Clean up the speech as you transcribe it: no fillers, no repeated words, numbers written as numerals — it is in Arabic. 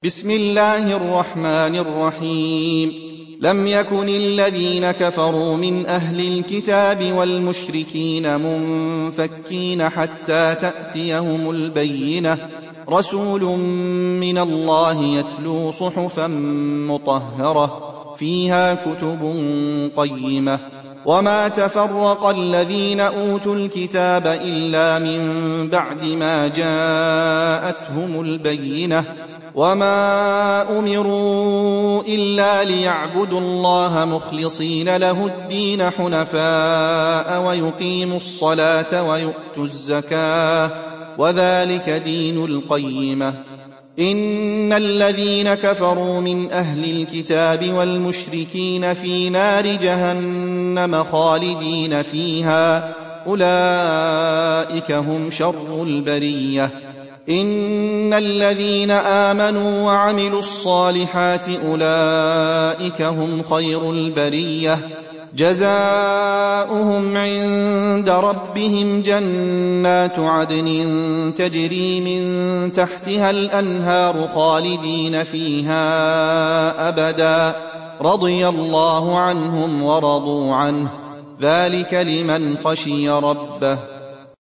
بسم الله الرحمن الرحيم. لم يكن الذين كفروا من أهل الكتاب والمشركين منفكين حتى تأتيهم البينة، رسول من الله يتلو صحفا مطهرة فيها كتب قيمة. وما تفرق الذين أوتوا الكتاب إلا من بعد ما جاءتهم البينة، وما أمروا إلا ليعبدوا الله مخلصين له الدين حنفاء ويقيموا الصلاة ويؤتوا الزكاة وذلك دين القيمة. إن الذين كفروا من أهل الكتاب والمشركين في نار جهنم خالدين فيها، أولئك هم شر البرية. إن الذين آمنوا وعملوا الصالحات أولئك هم خير البرية، جزاؤهم عند ربهم جنات عدن تجري من تحتها الأنهار خالدين فيها أبدا، رضي الله عنهم ورضوا عنه، ذلك لمن خشي ربه.